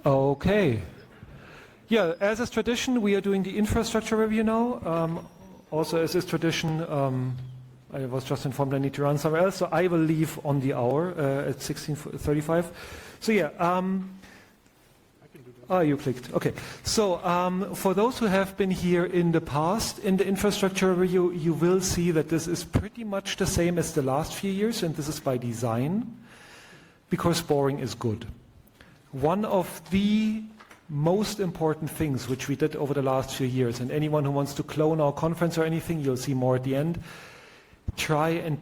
Okay. Yeah, as is tradition, we are doing the infrastructure review now. Also, as is tradition, I was just informed I need to run somewhere else, so I will leave on the hour at 16:35. So yeah, you clicked. Okay. So for those who have been here in the past, in the infrastructure review, you will see that this is pretty much the same as the last few years, and this is by design, because boring is good. One of the most important things which we did over the last few years, and anyone who wants to clone our conference or anything, you'll see more at the end, try and